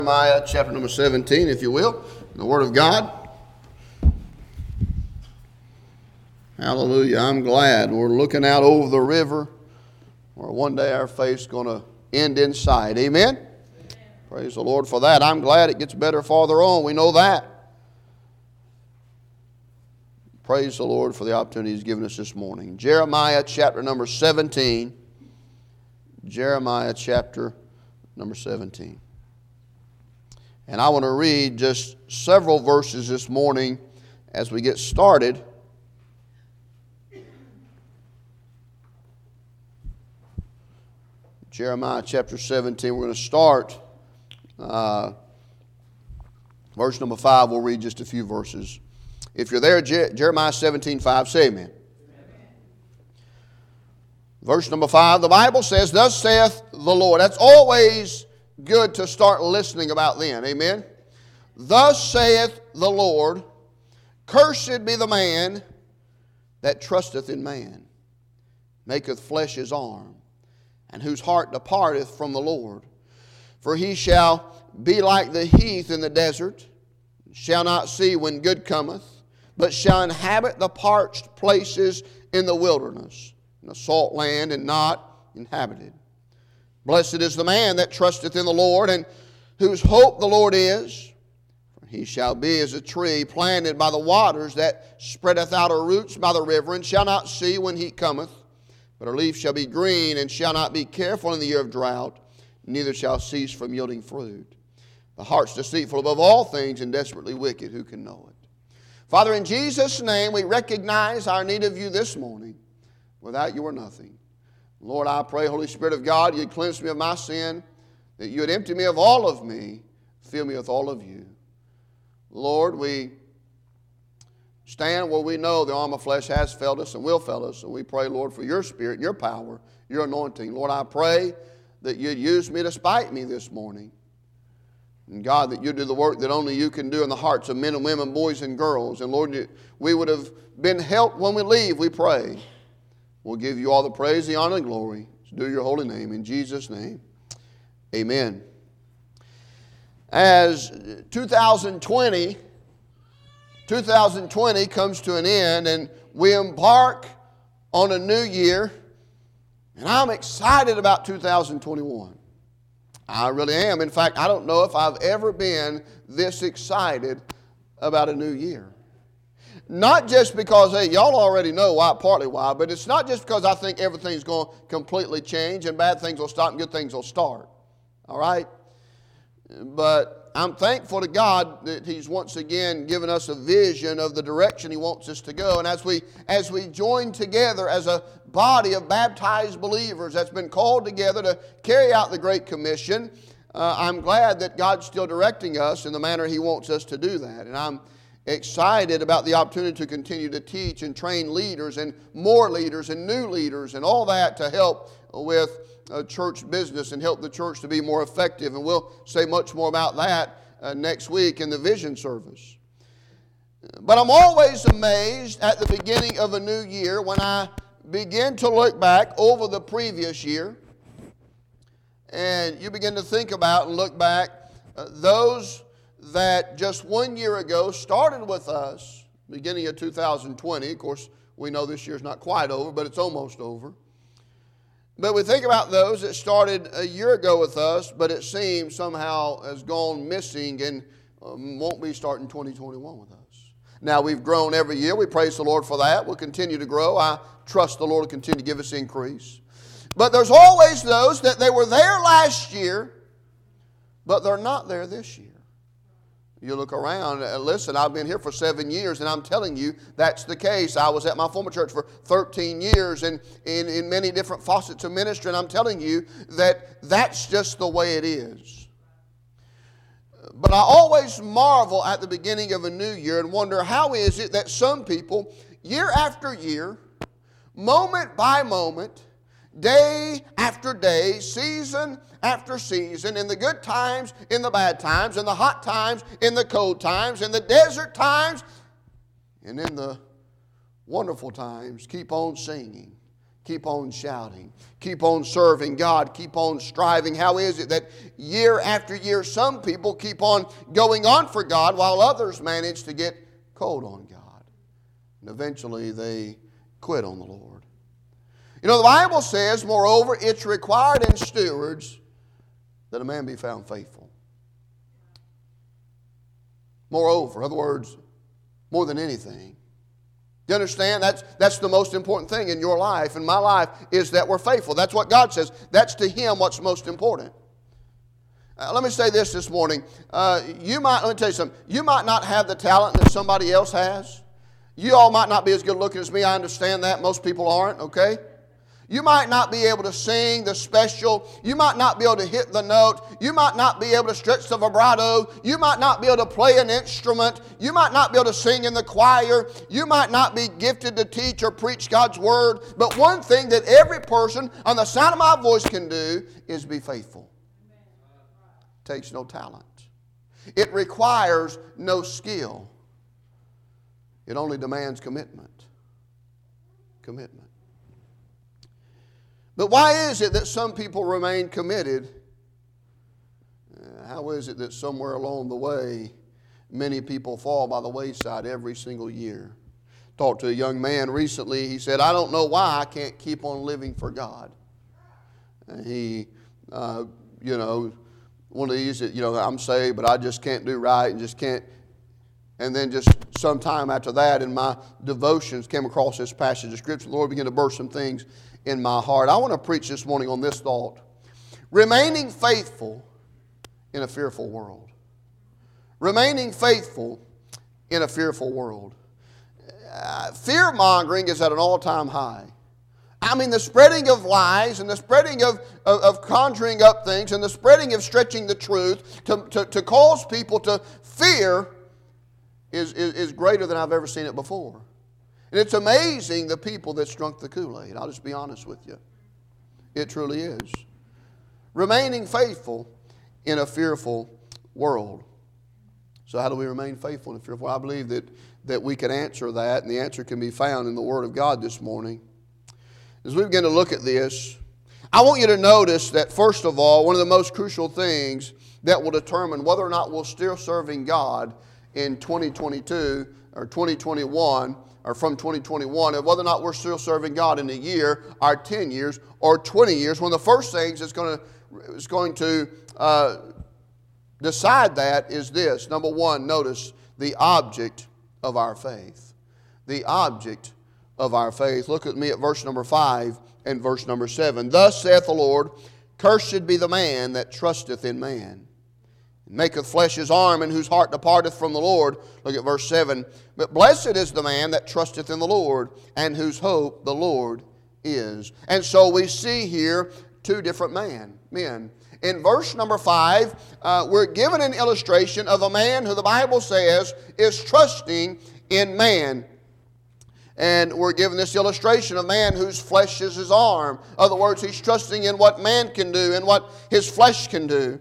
Jeremiah chapter number 17, if you will, the Word of God. Hallelujah. I'm glad we're looking out over the river where one day our faith's going to end in sight. Amen? Amen? Praise the Lord for that. I'm glad it gets better farther on. We know that. Praise the Lord for the opportunity He's given us this morning. Jeremiah chapter number 17. Jeremiah chapter number 17. And I want to read just several verses this morning as we get started. Jeremiah chapter 17, we're going to start verse number 5. We'll read just a few verses. If you're there, Jeremiah 17:5, say amen. Amen. Verse number 5, the Bible says, "Thus saith the Lord." That's always good to start listening about then. Amen. "Thus saith the Lord, cursed be the man that trusteth in man, maketh flesh his arm, and whose heart departeth from the Lord. For he shall be like the heath in the desert, shall not see when good cometh, but shall inhabit the parched places in the wilderness, in a salt land and not inhabited. Blessed is the man that trusteth in the Lord, and whose hope the Lord is. For he shall be as a tree planted by the waters, that spreadeth out her roots by the river, and shall not see when heat cometh. But her leaf shall be green, and shall not be careful in the year of drought, neither shall cease from yielding fruit. The heart's deceitful above all things, and desperately wicked. Who can know it?" Father, in Jesus' name, we recognize our need of You this morning. Without You we're nothing. Lord, I pray, Holy Spirit of God, You'd cleanse me of my sin, that You would empty me of all of me, fill me with all of You. Lord, we stand where we know the arm of flesh has failed us and will fail us, and we pray, Lord, for Your Spirit, Your power, Your anointing. Lord, I pray that You'd use me to spite me this morning. And God, that You'd do the work that only You can do in the hearts of men and women, boys and girls. And Lord, we would have been helped when we leave, we pray. We'll give You all the praise, the honor, and glory. To do Your holy name. In Jesus' name, amen. As 2020 comes to an end and we embark on a new year, and I'm excited about 2021. I really am. In fact, I don't know if I've ever been this excited about a new year. Not just because, hey, y'all already know why, partly why, but it's not just because I think everything's going to completely change and bad things will stop and good things will start. All right? But I'm thankful to God that He's once again given us a vision of the direction He wants us to go. And as we join together as a body of baptized believers that's been called together to carry out the Great Commission, I'm glad that God's still directing us in the manner He wants us to do that. And I'm excited about the opportunity to continue to teach and train leaders and more leaders and new leaders and all that to help with church business and help the church to be more effective. And we'll say much more about that next week in the vision service. But I'm always amazed at the beginning of a new year when I begin to look back over the previous year, and you begin to think about and look back those that just 1 year ago started with us, beginning of 2020. Of course, we know this year's not quite over, but it's almost over. But we think about those that started a year ago with us, but it seems somehow has gone missing and won't be starting 2021 with us. Now, we've grown every year. We praise the Lord for that. We'll continue to grow. I trust the Lord will continue to give us increase. But there's always those that they were there last year, but they're not there this year. You look around, listen, I've been here for 7 years, and I'm telling you, that's the case. I was at my former church for 13 years and in many different facets of ministry, and I'm telling you that that's just the way it is. But I always marvel at the beginning of a new year and wonder, how is it that some people, year after year, moment by moment, day after day, season after season, in the good times, in the bad times, in the hot times, in the cold times, in the desert times, and in the wonderful times, keep on singing, Keep on shouting. Keep on serving God. Keep on striving. How is it that year after year some people keep on going on for God while others manage to get cold on God? And eventually they quit on the Lord. You know, the Bible says, moreover, it's required in stewards that a man be found faithful. Moreover, in other words, more than anything. You understand? That's the most important thing in your life, in my life, is that we're faithful. That's what God says. That's to Him what's most important. Let me say this morning. Let me tell you something. You might not have the talent that somebody else has. You all might not be as good looking as me. I understand that. Most people aren't, okay? You might not be able to sing the special. You might not be able to hit the note. You might not be able to stretch the vibrato. You might not be able to play an instrument. You might not be able to sing in the choir. You might not be gifted to teach or preach God's Word. But one thing that every person on the sound of my voice can do is be faithful. It takes no talent. It requires no skill. It only demands commitment. Commitment. But why is it that some people remain committed? How is it that somewhere along the way, many people fall by the wayside every single year? Talked to a young man recently. He said, I don't know why I can't keep on living for God. And he, one of these that, I'm saved, but I just can't do right and just can't. And then just sometime after that in my devotions came across this passage of Scripture. The Lord began to burst some things in my heart. I want to preach this morning on this thought. Remaining faithful in a fearful world. Remaining faithful in a fearful world. Fear-mongering is at an all-time high. I mean, the spreading of lies and the spreading of conjuring up things and the spreading of stretching the truth to cause people to fear is greater than I've ever seen it before. And it's amazing the people that's drunk the Kool-Aid. I'll just be honest with you. It truly is. Remaining faithful in a fearful world. So how do we remain faithful in a fearful world? I believe that we can answer that, and the answer can be found in the Word of God this morning. As we begin to look at this, I want you to notice that, first of all, one of the most crucial things that will determine whether or not we'll still serving God in 2022 or 2021 or from 2021, and whether or not we're still serving God in a year or 10 years or 20 years. One of the first things that's going to decide that is this. Number one, notice the object of our faith. The object of our faith. Look at me at verse number 5 and verse number 7. Thus saith the Lord, cursed be the man that trusteth in man, maketh flesh his arm, and whose heart departeth from the Lord. Look at verse 7. But blessed is the man that trusteth in the Lord, and whose hope the Lord is. And so we see here two different men. In verse number 5, we're given an illustration of a man who the Bible says is trusting in man. And we're given this illustration of man whose flesh is his arm. In other words, he's trusting in what man can do and what his flesh can do.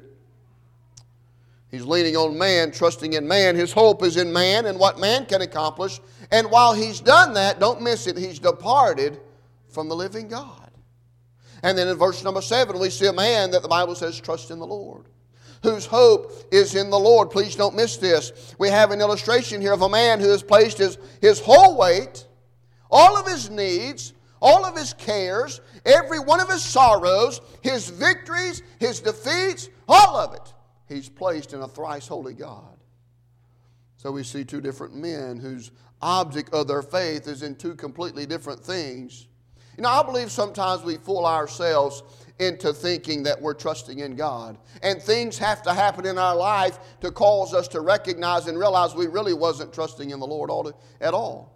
He's leaning on man, trusting in man. His hope is in man and what man can accomplish. And while he's done that, don't miss it, he's departed from the living God. And then in verse number 7, we see a man that the Bible says trusts in the Lord, whose hope is in the Lord. Please don't miss this. We have an illustration here of a man who has placed his whole weight, all of his needs, all of his cares, every one of his sorrows, his victories, his defeats, all of it, he's placed in a thrice holy God. So we see two different men whose object of their faith is in two completely different things. You know, I believe sometimes we fool ourselves into thinking that we're trusting in God. And things have to happen in our life to cause us to recognize and realize we really wasn't trusting in the Lord at all.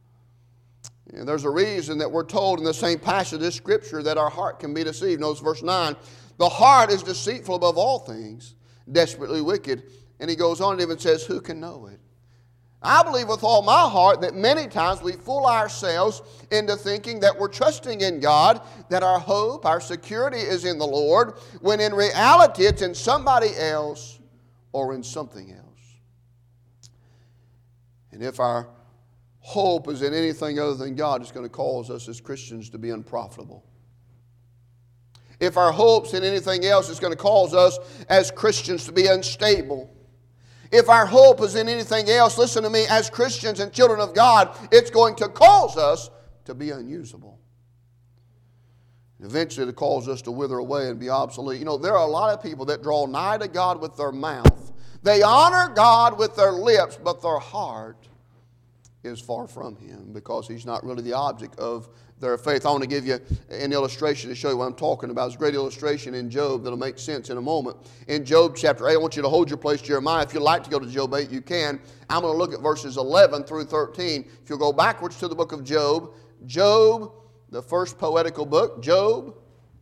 And there's a reason that we're told in the same passage of this Scripture that our heart can be deceived. Notice verse 9. The heart is deceitful above all things, desperately wicked. And he goes on and even says, who can know it? I believe with all my heart that many times we fool ourselves into thinking that we're trusting in God, that our hope, our security is in the Lord, when in reality it's in somebody else or in something else. And if our hope is in anything other than God, it's going to cause us as Christians to be unprofitable. If our hope's in anything else, it's going to cause us as Christians to be unstable. If our hope is in anything else, listen to me, as Christians and children of God, it's going to cause us to be unusable. Eventually it causes us to wither away and be obsolete. You know, there are a lot of people that draw nigh to God with their mouth. They honor God with their lips, but their heart is far from Him because He's not really the object of their faith. I want to give you an illustration to show you what I'm talking about. It's a great illustration in Job that'll make sense in a moment. In Job chapter 8, I want you to hold your place, Jeremiah. If you'd like to go to Job 8, you can. I'm going to look at verses 11 through 13. If you'll go backwards to the book of Job, Job, the first poetical book, Job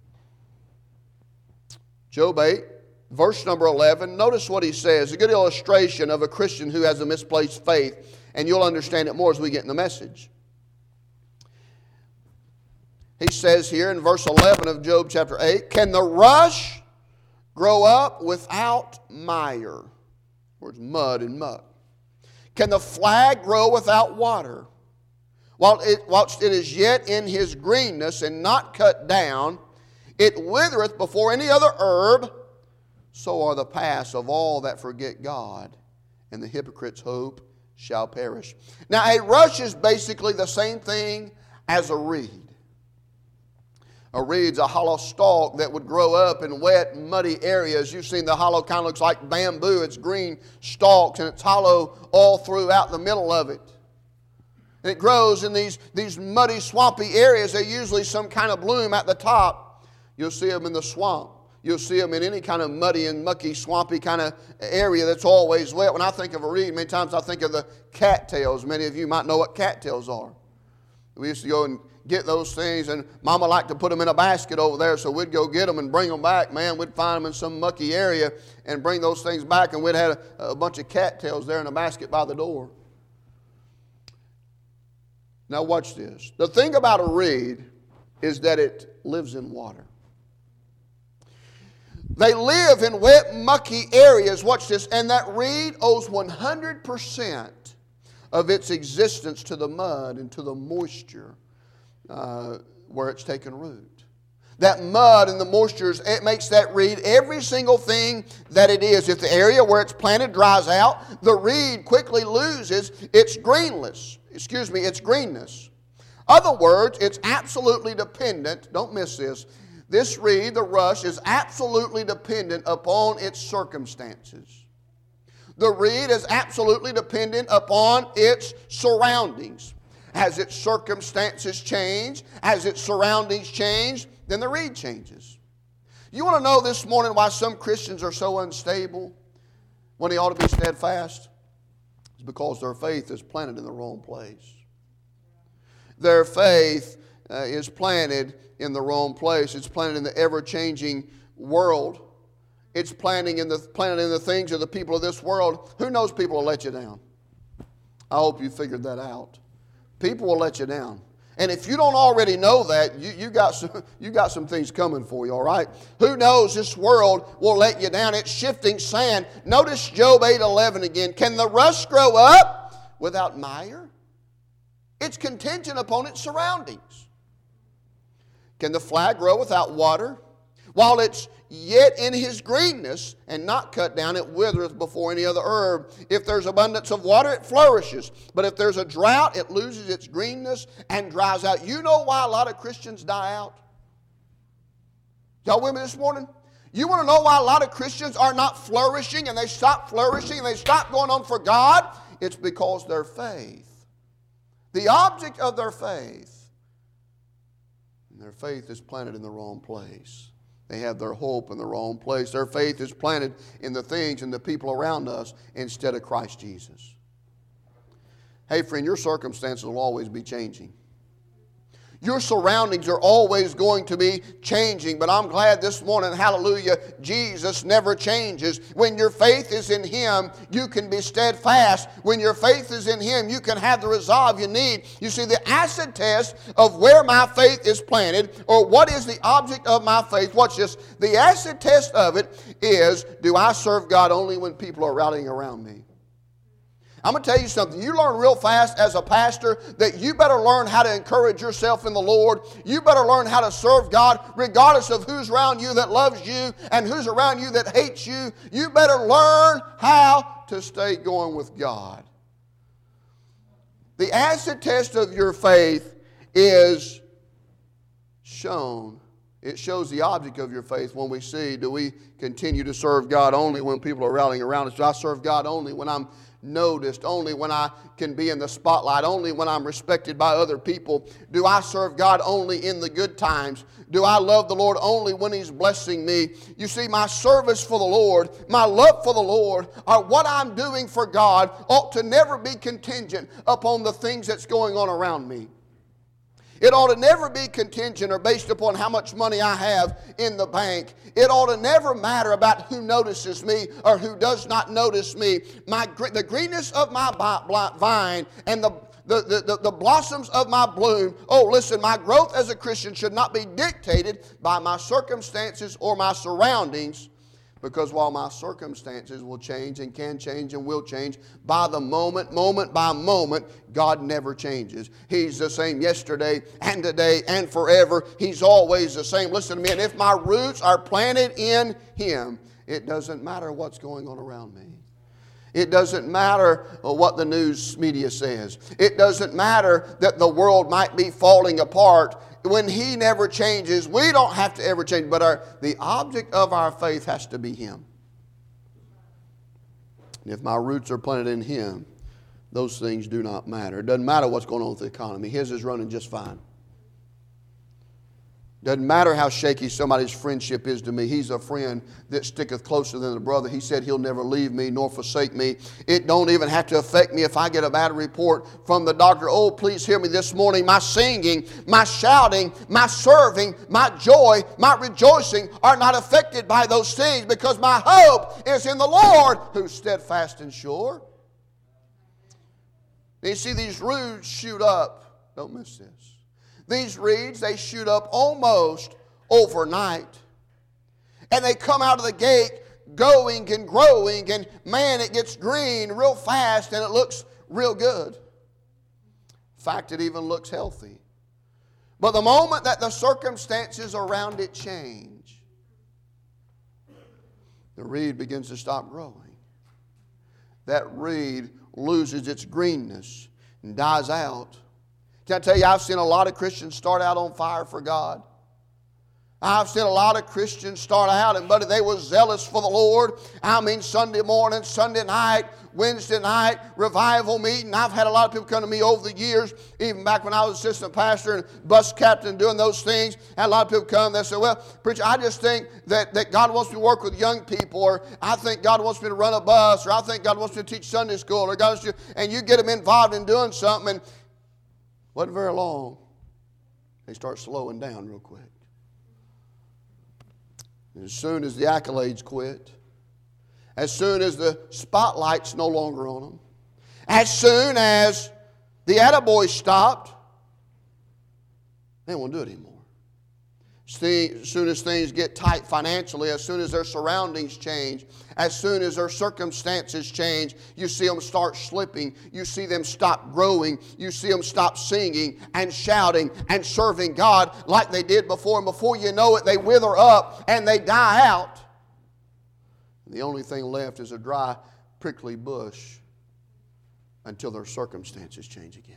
8, verse number 11. Notice what he says. A good illustration of a Christian who has a misplaced faith, and you'll understand it more as we get in the message. He says here in verse 11 of Job chapter 8, can the rush grow up without mire? Words mud and muck. Can the flag grow without water? Whilst it is yet in his greenness and not cut down, it withereth before any other herb. So are the paths of all that forget God, and the hypocrite's hope shall perish. Now, a rush is basically the same thing as a reed. A reed's a hollow stalk that would grow up in wet, muddy areas. You've seen the hollow, kind of looks like bamboo. It's green stalks, and it's hollow all throughout the middle of it. And it grows in these muddy, swampy areas. There's usually some kind of bloom at the top. You'll see them in the swamp. You'll see them in any kind of muddy and mucky, swampy kind of area that's always wet. When I think of a reed, many times I think of the cattails. Many of you might know what cattails are. We used to go and get those things, and Mama liked to put them in a basket over there, so we'd go get them and bring them back. Man, we'd find them in some mucky area and bring those things back, and we'd have a bunch of cattails there in a basket by the door. Now watch this. The thing about a reed is that it lives in water. They live in wet, mucky areas. Watch this. And that reed owes 100% of its existence to the mud and to the moisture where it's taken root. That mud and the moisture, it makes that reed every single thing that it is. If the area where it's planted dries out, the reed quickly loses its greenness. Other words, it's absolutely dependent. Don't miss this. This reed, the rush, is absolutely dependent upon its circumstances. The reed is absolutely dependent upon its surroundings. As its circumstances change, as its surroundings change, then the reed changes. You want to know this morning why some Christians are so unstable when they ought to be steadfast? It's because their faith is planted in the wrong place. Their faith is planted in the wrong place. It's planted in the ever-changing world. It's planted in the things of the people of this world. Who knows people will let you down? I hope you figured that out. People will let you down. And if you don't already know that, you got some things coming for you, all right? Who knows this world will let you down? It's shifting sand. Notice Job 8:11 again. Can the rush grow up without mire? It's contingent upon its surroundings. Can the flag grow without water? While it's yet in his greenness and not cut down, it withereth before any other herb. If there's abundance of water, it flourishes. But if there's a drought, it loses its greenness and dries out. You know why a lot of Christians die out? Y'all with me this morning? You want to know why a lot of Christians are not flourishing, and they stop flourishing and they stop going on for God? It's because their faith, the object of their faith is planted in the wrong place. They have their hope in the wrong place. Their faith is planted in the things and the people around us instead of Christ Jesus. Hey friend, your circumstances will always be changing. Your surroundings are always going to be changing, but I'm glad this morning, hallelujah, Jesus never changes. When your faith is in Him, you can be steadfast. When your faith is in Him, you can have the resolve you need. You see, the acid test of where my faith is planted, or what is the object of my faith, watch this, the acid test of it is, do I serve God only when people are rallying around me? I'm going to tell you something. You learn real fast as a pastor that you better learn how to encourage yourself in the Lord. You better learn how to serve God regardless of who's around you that loves you and who's around you that hates you. You better learn how to stay going with God. The acid test of your faith is shown. It shows the object of your faith when we see, do we continue to serve God only when people are rallying around us? Do I serve God only when I'm noticed, only when I can be in the spotlight, only when I'm respected by other people? Do I serve God only in the good times? Do I love the Lord only when He's blessing me? You see, my service for the Lord, my love for the Lord, or what I'm doing for God ought to never be contingent upon the things that's going on around me. It ought to never be contingent or based upon how much money I have in the bank. It ought to never matter about who notices me or who does not notice me. The greenness of my vine and the blossoms of my bloom. Oh, listen, my growth as a Christian should not be dictated by my circumstances or my surroundings. Because while my circumstances will change and can change and will change by the moment by moment, God never changes. He's the same yesterday and today and forever. He's always the same. Listen to me, and if my roots are planted in Him, it doesn't matter what's going on around me. It doesn't matter what the news media says. It doesn't matter that the world might be falling apart. When He never changes, we don't have to ever change. But the object of our faith has to be Him. And if my roots are planted in Him, those things do not matter. It doesn't matter what's going on with the economy. His is running just fine. Doesn't matter how shaky somebody's friendship is to me. He's a friend that sticketh closer than a brother. He said He'll never leave me nor forsake me. It don't even have to affect me if I get a bad report from the doctor. Oh, please hear me this morning. My singing, my shouting, my serving, my joy, my rejoicing are not affected by those things because my hope is in the Lord who's steadfast and sure. You see, these roots shoot up. Don't miss this. These reeds, they shoot up almost overnight. And they come out of the gate going and growing, and man, it gets green real fast and it looks real good. In fact, it even looks healthy. But the moment that the circumstances around it change, the reed begins to stop growing. That reed loses its greenness and dies out. Can I tell you, I've seen a lot of Christians start out on fire for God. I've seen a lot of Christians start out, and buddy, they were zealous for the Lord. I mean, Sunday morning, Sunday night, Wednesday night, revival meeting. I've had a lot of people come to me over the years, even back when I was assistant pastor and bus captain doing those things. Had a lot of people come, they say, well, preacher, I just think that God wants me to work with young people, or I think God wants me to run a bus, or I think God wants me to teach Sunday school, or God wants you, and you get them involved in doing something, and wasn't very long, they start slowing down real quick. And as soon as the accolades quit, as soon as the spotlight's no longer on them, as soon as the attaboys stopped, they won't do it anymore. As soon as things get tight financially, as soon as their surroundings change, as soon as their circumstances change, you see them start slipping. You see them stop growing. You see them stop singing and shouting and serving God like they did before. And before you know it, they wither up and they die out. And the only thing left is a dry, prickly bush until their circumstances change again.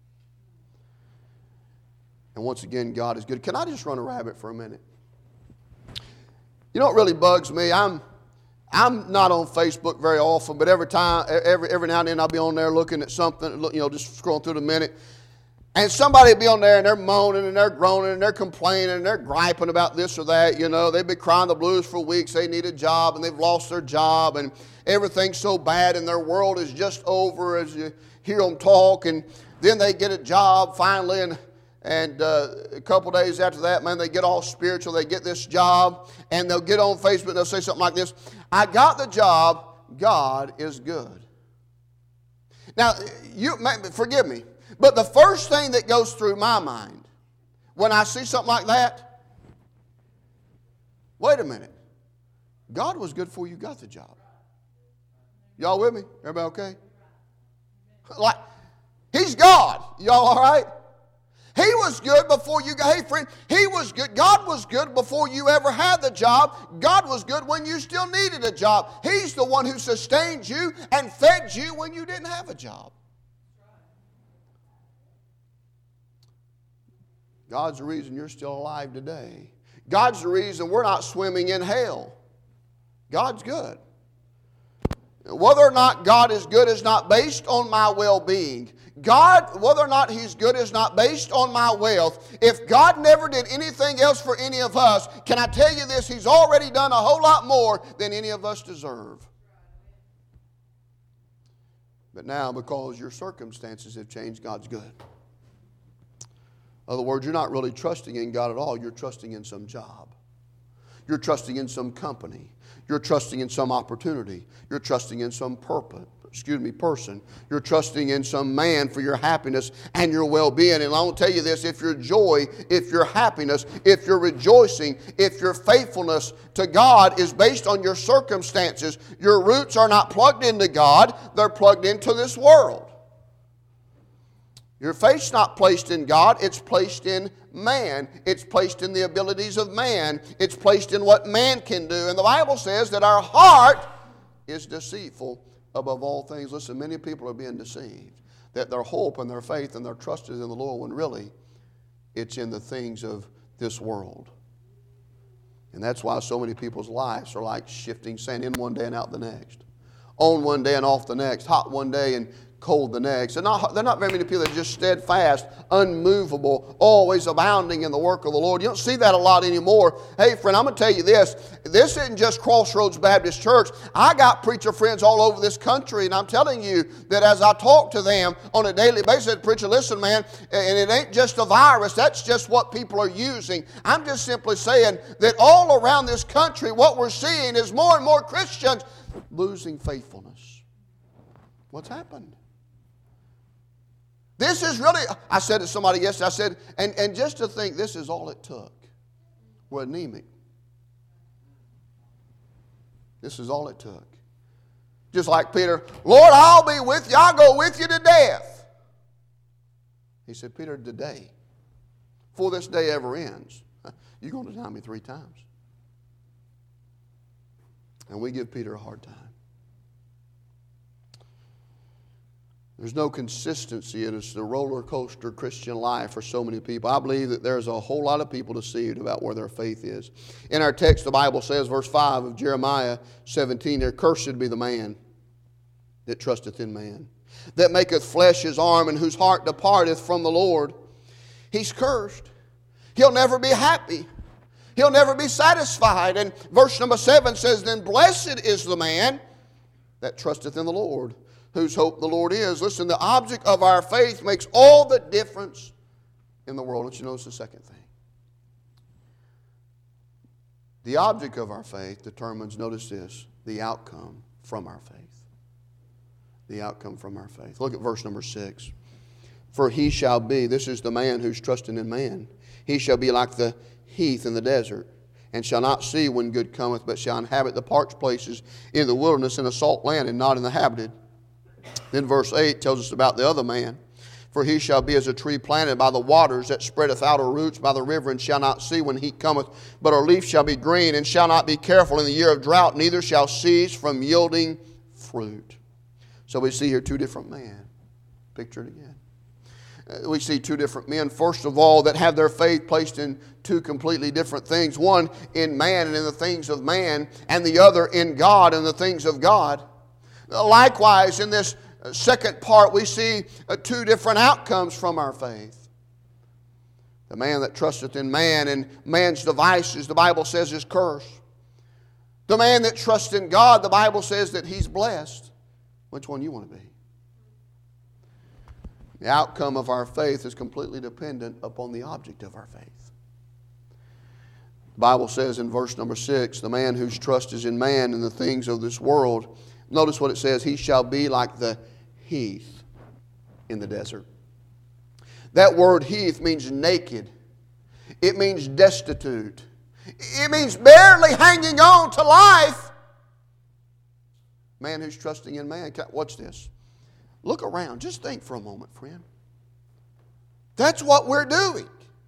And once again, God is good. Can I just run a rabbit for a minute? You know what really bugs me? I'm not on Facebook very often, but every now and then I'll be on there looking at something, just scrolling through the minute. And somebody will be on there and they're moaning and they're groaning and they're complaining and they're griping about this or that. They've been crying the blues for weeks. They need a job and they've lost their job and everything's so bad and their world is just over as you hear them talk. And then they get a job finally, and a couple days after that, man, they get all spiritual. They get this job, and they'll get on Facebook and they'll say something like this: I got the job, God is good. Now, forgive me, but the first thing that goes through my mind when I see something like that, wait a minute, God was good before you got the job. Y'all with me? Everybody okay? Like, He's God. Y'all all right? He was good before you got, hey friend, He was good. God was good before you ever had the job. God was good when you still needed a job. He's the one who sustained you and fed you when you didn't have a job. God's the reason you're still alive today. God's the reason we're not swimming in hell. God's good. Whether or not God is good is not based on my well-being. God, whether or not He's good is not based on my wealth. If God never did anything else for any of us, can I tell you this? He's already done a whole lot more than any of us deserve. But now, because your circumstances have changed, God's good. In other words, you're not really trusting in God at all. You're trusting in some job. You're trusting in some company. You're trusting in some opportunity. You're trusting in some person. You're trusting in some man for your happiness and your well-being. And I'll tell you this, if your joy, if your happiness, if your rejoicing, if your faithfulness to God is based on your circumstances, your roots are not plugged into God, they're plugged into this world. Your faith's not placed in God, it's placed in man. It's placed in the abilities of man. It's placed in what man can do. And the Bible says that our heart is deceitful above all things. Listen, many people are being deceived. That their hope and their faith and their trust is in the Lord when really it's in the things of this world. And that's why so many people's lives are like shifting sand, in one day and out the next. On one day and off the next. Hot one day and cold the next. There are not very many people that are just steadfast, unmovable, always abounding in the work of the Lord. You don't see that a lot anymore. Hey, friend, I'm going to tell you this. This isn't just Crossroads Baptist Church. I got preacher friends all over this country, and I'm telling you that as I talk to them on a daily basis, preacher, listen, man, and it ain't just a virus. That's just what people are using. I'm just simply saying that all around this country, what we're seeing is more and more Christians losing faithfulness. What's happened? This is really, I said to somebody yesterday, I said, and just to think this is all it took. We're anemic. This is all it took. Just like Peter, Lord, I'll be with you. I'll go with you to death. He said, Peter, today, before this day ever ends, you're going to deny me 3 times. And we give Peter a hard time. There's no consistency in it. It's the roller coaster Christian life for so many people. I believe that there's a whole lot of people deceived about where their faith is. In our text, the Bible says, verse 5 of Jeremiah 17, there, cursed be the man that trusteth in man, that maketh flesh his arm, and whose heart departeth from the Lord. He's cursed. He'll never be happy. He'll never be satisfied. And verse number 7 says, then blessed is the man that trusteth in the Lord, whose hope the Lord is. Listen, the object of our faith makes all the difference in the world. Don't you notice the second thing? The object of our faith determines, notice this, the outcome from our faith. The outcome from our faith. Look at verse number 6. For he shall be, this is the man who's trusting in man, he shall be like the heath in the desert, and shall not see when good cometh, but shall inhabit the parched places in the wilderness, in a salt land, and not inhabited. Then verse 8 tells us about the other man. For he shall be as a tree planted by the waters, that spreadeth out her roots by the river, and shall not see when heat cometh, but her leaf shall be green, and shall not be careful in the year of drought, neither shall cease from yielding fruit. So we see here 2 different men. Picture it again. We see 2 different men, first of all, that have their faith placed in 2 completely different things. One in man and in the things of man, and the other in God and the things of God. Likewise, in this second part, we see 2 different outcomes from our faith. The man that trusteth in man and man's devices, the Bible says, is cursed. The man that trusts in God, the Bible says that he's blessed. Which one you want to be? The outcome of our faith is completely dependent upon the object of our faith. The Bible says in verse number 6, the man whose trust is in man and the things of this world, notice what it says, he shall be like the heath in the desert. That word heath means naked. It means destitute. It means barely hanging on to life. Man who's trusting in man. Watch this. Look around. Just think for a moment, friend. That's what we're doing.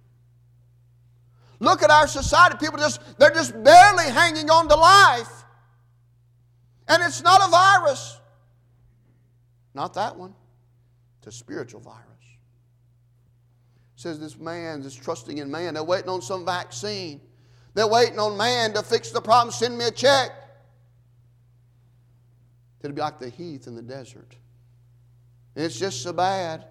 Look at our society. People they're just barely hanging on to life. And it's not a virus. Not that one. It's a spiritual virus. It says this man is trusting in man. They're waiting on some vaccine. They're waiting on man to fix the problem. Send me a check. It'll be like the heath in the desert. And it's just so bad.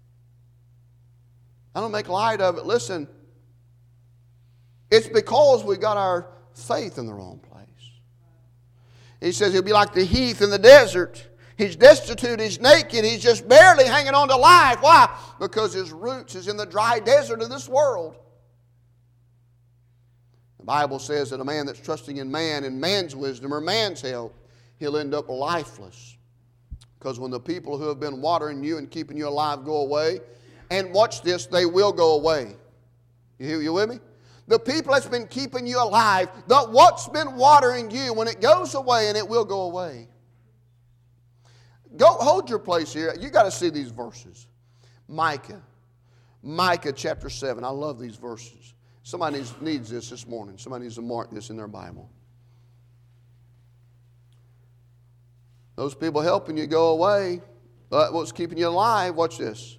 I don't make light of it. Listen, it's because we got our faith in the wrong place. He says he'll be like the heath in the desert. He's destitute, he's naked, he's just barely hanging on to life. Why? Because his roots is in the dry desert of this world. The Bible says that a man that's trusting in man and man's wisdom or man's help, he'll end up lifeless. Because when the people who have been watering you and keeping you alive go away, and watch this, they will go away. You with me? The people that's been keeping you alive, what's been watering you, when it goes away, and it will go away. Go hold your place here. You got to see these verses. Micah chapter 7. I love these verses. Somebody needs this morning. Somebody needs to mark this in their Bible. Those people helping you go away, but what's keeping you alive, watch this.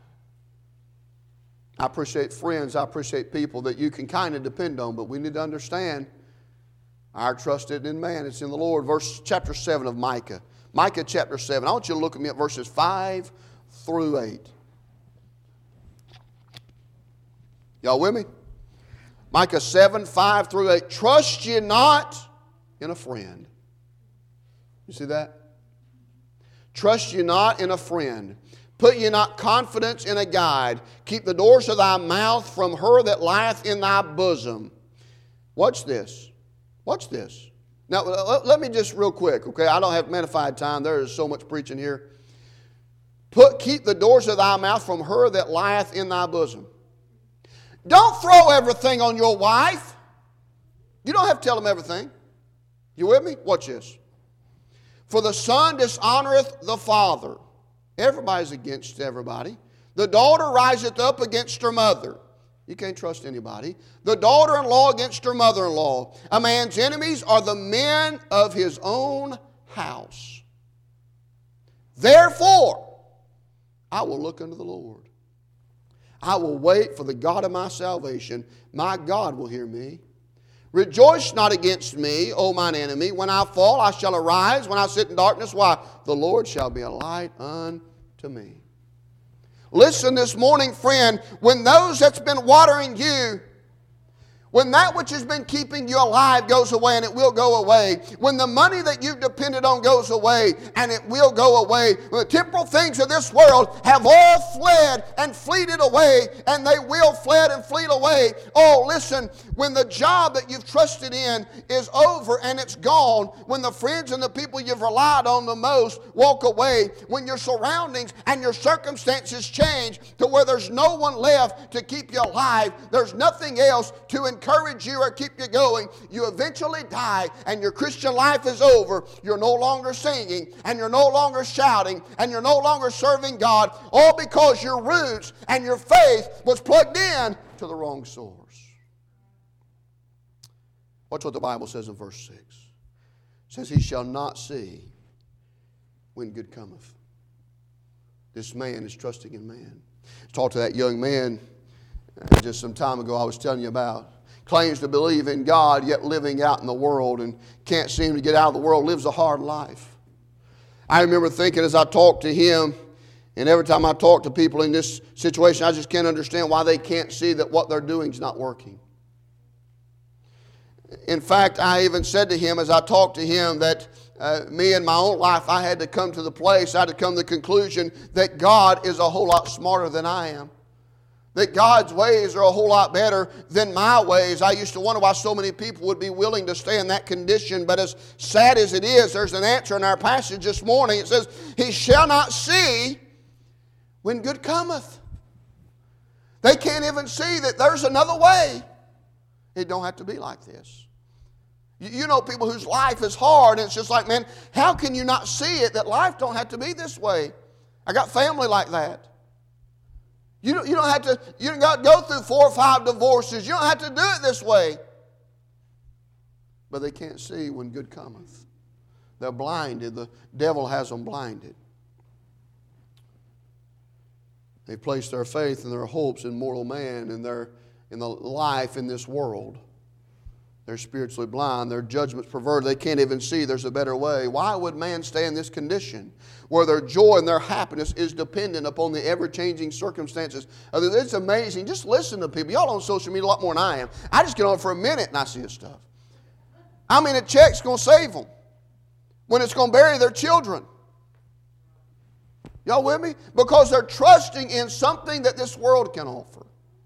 I appreciate friends, I appreciate people that you can kind of depend on, but we need to understand our trust isn't in man, it's in the Lord. Chapter 7 of Micah. Micah chapter 7. I want you to look at me at verses 5 through 8. Y'all with me? Micah 7, 5 through 8. Trust ye not in a friend. You see that? Trust ye not in a friend. Put ye not confidence in a guide. Keep the doors of thy mouth from her that lieth in thy bosom. Watch this. Watch this. Now, let me just real quick, okay? I don't have magnified time. There is so much preaching here. Keep the doors of thy mouth from her that lieth in thy bosom. Don't throw everything on your wife. You don't have to tell them everything. You with me? Watch this. For the son dishonoreth the father. Everybody's against everybody. The daughter riseth up against her mother. You can't trust anybody. The daughter-in-law against her mother-in-law. A man's enemies are the men of his own house. Therefore, I will look unto the Lord. I will wait for the God of my salvation. My God will hear me. Rejoice not against me, O mine enemy. When I fall, I shall arise. When I sit in darkness, why? The Lord shall be a light unto me. Listen this morning, friend, when those that's been watering you, when that which has been keeping you alive goes away, and it will go away, when the money that you've depended on goes away, and it will go away, the temporal things of this world have all fled and fleeted away, and they will fled and fleet away. Oh, listen, when the job that you've trusted in is over and it's gone, when the friends and the people you've relied on the most walk away, when your surroundings and your circumstances change to where there's no one left to keep you alive, there's nothing else to encourage you or keep you going, you eventually die and your Christian life is over. You're no longer singing and you're no longer shouting and you're no longer serving God, all because your roots and your faith was plugged in to the wrong source. Watch what the Bible says in verse 6. It says, he shall not see when good cometh. This man is trusting in man. I talked to that young man just some time ago I was telling you about. Claims to believe in God, yet living out in the world and can't seem to get out of the world, lives a hard life. I remember thinking as I talked to him, and every time I talk to people in this situation, I just can't understand why they can't see that what they're doing is not working. In fact, I even said to him as I talked to him that me in my own life, I had to come to the place, I had to come to the conclusion that God is a whole lot smarter than I am. That God's ways are a whole lot better than my ways. I used to wonder why so many people would be willing to stay in that condition. But as sad as it is, there's an answer in our passage this morning. It says, he shall not see when good cometh. They can't even see that there's another way. It don't have to be like this. You know people whose life is hard, and it's just like, man, how can you not see it that life don't have to be this way? I got family like that. You don't have to, you don't got to go through 4 or 5 divorces. You don't have to do it this way. But they can't see when good cometh. They're blinded. The devil has them blinded. They place their faith and their hopes in mortal man and in the life in this world. They're spiritually blind. Their judgment's perverted. They can't even see there's a better way. Why would man stay in this condition where their joy and their happiness is dependent upon the ever-changing circumstances? It's amazing. Just listen to people. Y'all on social media a lot more than I am. I just get on for a minute and I see this stuff. I mean, a check's going to save them when it's going to bury their children. Y'all with me? Because they're trusting in something that this world can offer.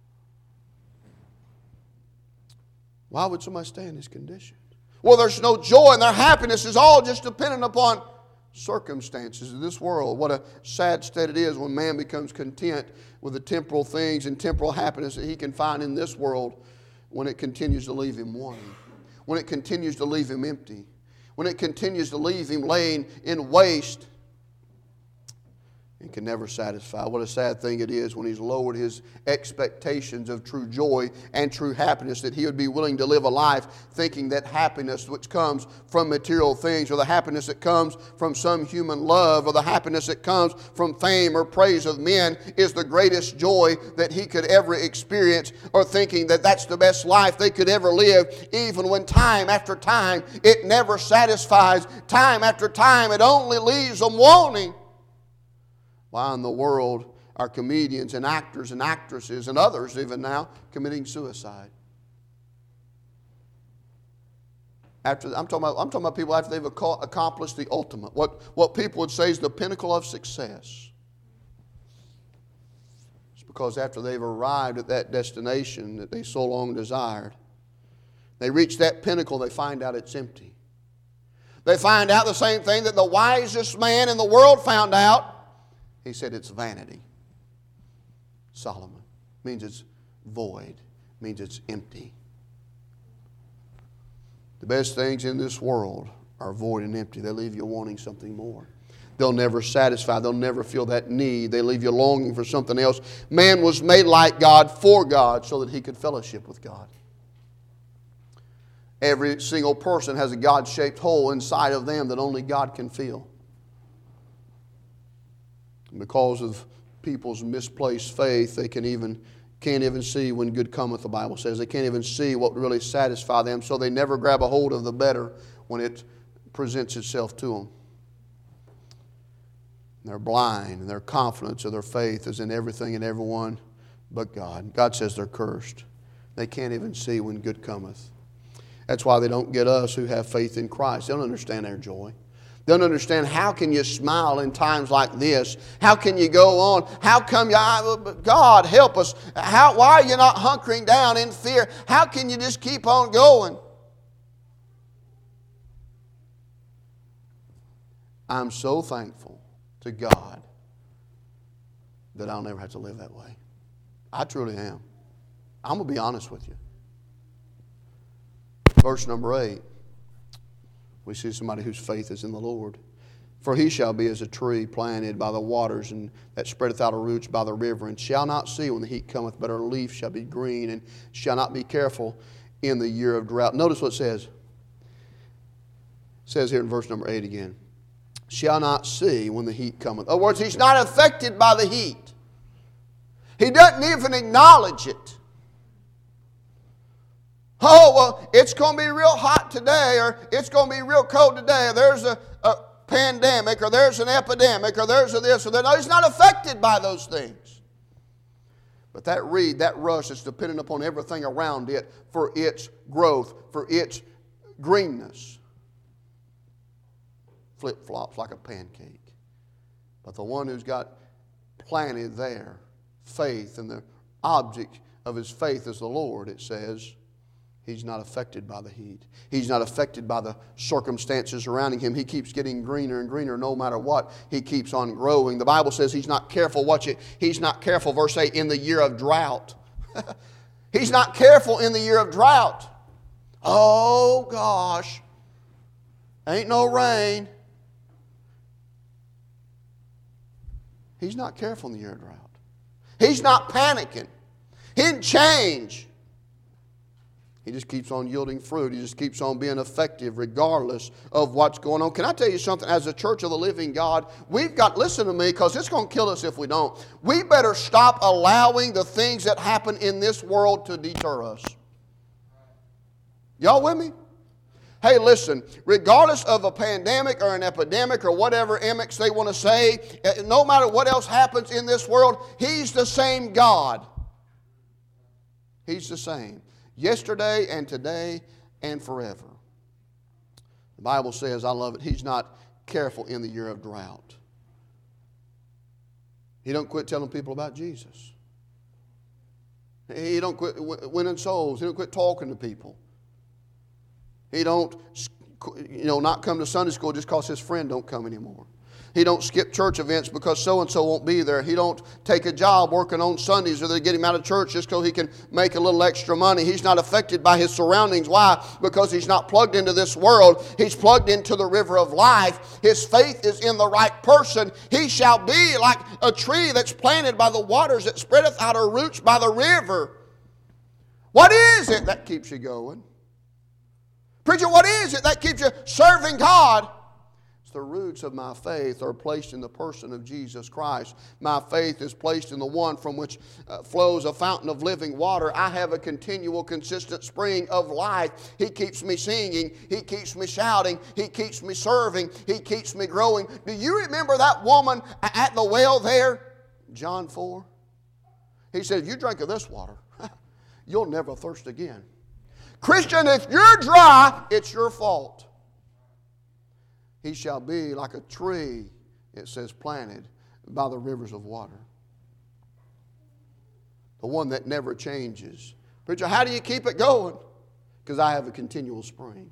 Why would somebody stay in this condition? Well, there's no joy and their happiness is all just dependent upon circumstances of this world. What a sad state it is when man becomes content with the temporal things and temporal happiness that he can find in this world when it continues to leave him wanting, when it continues to leave him empty, when it continues to leave him laying in waste and can never satisfy. What a sad thing it is when he's lowered his expectations of true joy and true happiness, that he would be willing to live a life thinking that happiness which comes from material things, or the happiness that comes from some human love, or the happiness that comes from fame or praise of men is the greatest joy that he could ever experience, or thinking that that's the best life they could ever live, even when time after time it never satisfies. Time after time it only leaves them wanting. Why in the world are comedians and actors and actresses and others even now committing suicide? I'm talking about people after they've accomplished the ultimate, what people would say is the pinnacle of success. It's because after they've arrived at that destination that they so long desired, they reach that pinnacle, they find out it's empty. They find out the same thing that the wisest man in the world found out. He said it's vanity. Solomon. Means it's void. Means it's empty. The best things in this world are void and empty. They leave you wanting something more. They'll never satisfy. They'll never feel that need. They leave you longing for something else. Man was made like God for God so that he could fellowship with God. Every single person has a God-shaped hole inside of them that only God can fill. Because of people's misplaced faith, they can't even see when good cometh, the Bible says. They can't even see what would really satisfy them, so they never grab a hold of the better when it presents itself to them. They're blind, and their confidence of their faith is in everything and everyone but God. God says they're cursed. They can't even see when good cometh. That's why they don't get us who have faith in Christ. They don't understand our joy. They don't understand, how can you smile in times like this? How can you go on? How come God help us? Why are you not hunkering down in fear? How can you just keep on going? I'm so thankful to God that I'll never have to live that way. I truly am. I'm going to be honest with you. Verse number 8. We see somebody whose faith is in the Lord. For he shall be as a tree planted by the waters, and that spreadeth out her roots by the river, and shall not see when the heat cometh, but her leaf shall be green, and shall not be careful in the year of drought. Notice what it says. It says here in verse number 8 again. Shall not see when the heat cometh. In other words, he's not affected by the heat. He doesn't even acknowledge it. Oh, well, it's going to be real hot today, or it's going to be real cold today. There's a pandemic, or there's an epidemic, or there's a this or that. No, he's not affected by those things. But that reed, that rush is dependent upon everything around it for its growth, for its greenness. Flip-flops like a pancake. But the one who's got planted there, faith, and the object of his faith is the Lord, it says, he's not affected by the heat. He's not affected by the circumstances surrounding him. He keeps getting greener and greener no matter what. He keeps on growing. The Bible says he's not careful. Watch it. He's not careful, verse 8, in the year of drought. He's not careful in the year of drought. Oh, gosh. Ain't no rain. He's not careful in the year of drought. He's not panicking. He didn't change. He just keeps on yielding fruit. He just keeps on being effective regardless of what's going on. Can I tell you something? As a church of the living God, we've got, listen to me, because it's going to kill us if we don't. We better stop allowing the things that happen in this world to deter us. Y'all with me? Hey, listen, regardless of a pandemic or an epidemic or whatever emics they want to say, no matter what else happens in this world, He's the same God. He's the same. Yesterday and today and forever. The Bible says, I love it, He's not careful in the year of drought. He don't quit telling people about Jesus. He don't quit winning souls. He don't quit talking to people. He don't, not come to Sunday school just because his friend don't come anymore. He don't skip church events because so-and-so won't be there. He don't take a job working on Sundays or they get him out of church just so he can make a little extra money. He's not affected by his surroundings. Why? Because he's not plugged into this world. He's plugged into the river of life. His faith is in the right person. He shall be like a tree that's planted by the waters that spreadeth out her roots by the river. What is it that keeps you going? Preacher, what is it that keeps you serving God? The roots of my faith are placed in the person of Jesus Christ. My faith is placed in the one from which flows a fountain of living water. I have a continual, consistent spring of life. He keeps me singing. He keeps me shouting. He keeps me serving. He keeps me growing. Do you remember that woman at the well there? John 4. He said, if you drink of this water, you'll never thirst again. Christian, if you're dry, it's your fault. He shall be like a tree, it says, planted by the rivers of water. The one that never changes. Preacher, how do you keep it going? Because I have a continual spring.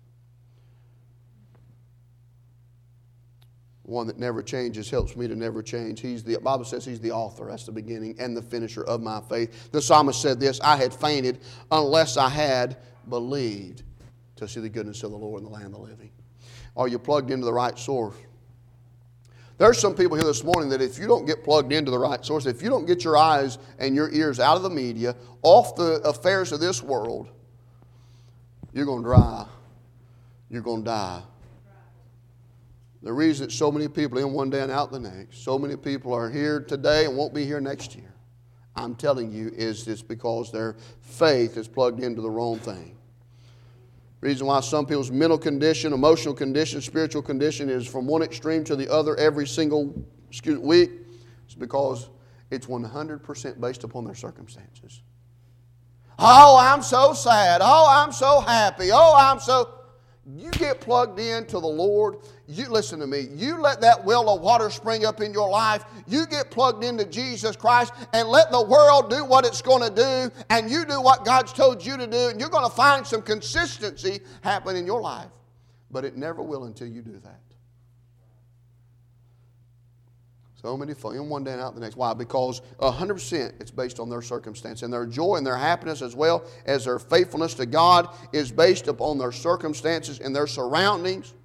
One that never changes helps me to never change. The Bible says He's the author, that's the beginning, and the finisher of my faith. The psalmist said this, I had fainted unless I had believed to see the goodness of the Lord in the land of the living. Are you plugged into the right source? There's some people here this morning that if you don't get plugged into the right source, if you don't get your eyes and your ears out of the media, off the affairs of this world, you're going to dry. You're going to die. The reason that so many people in one day and out the next, so many people are here today and won't be here next year, I'm telling you, is it's because their faith is plugged into the wrong thing. Reason why some people's mental condition, emotional condition, spiritual condition is from one extreme to the other every single week is because it's 100% based upon their circumstances. Oh, I'm so sad. Oh, I'm so happy. Oh, I'm so... You get plugged into the Lord. You listen to me. You let that well of water spring up in your life. You get plugged into Jesus Christ and let the world do what it's going to do, and you do what God's told you to do, and you're going to find some consistency happen in your life. But it never will until you do that. So many in one day and out the next. Why? Because 100% it's based on their circumstance. And their joy and their happiness as well as their faithfulness to God is based upon their circumstances and their surroundings.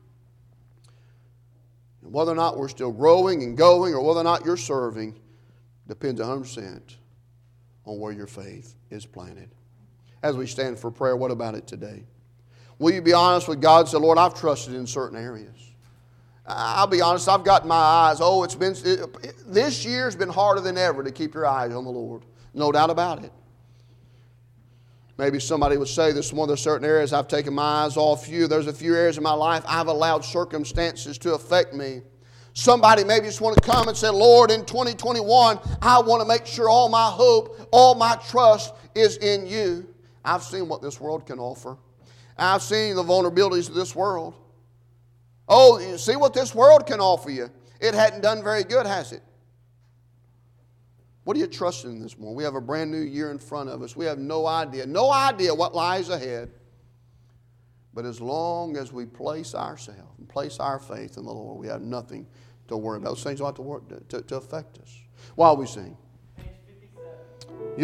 And whether or not we're still growing and going or whether or not you're serving depends 100% on where your faith is planted. As we stand for prayer, what about it today? Will you be honest with God and say, Lord, I've trusted in certain areas. I'll be honest, I've got my eyes. This year's been harder than ever to keep your eyes on the Lord. No doubt about it. Maybe somebody would say this morning, there's certain areas I've taken my eyes off you. There's a few areas in my life I've allowed circumstances to affect me. Somebody maybe just want to come and say, Lord, in 2021, I want to make sure all my hope, all my trust is in you. I've seen what this world can offer. I've seen the vulnerabilities of this world. Oh, you see what this world can offer you. It hadn't done very good, has it? What are you trusting in this morning? We have a brand new year in front of us. We have no idea what lies ahead. But as long as we place ourselves and place our faith in the Lord, we have nothing to worry about. Those things don't have to affect us. While we sing.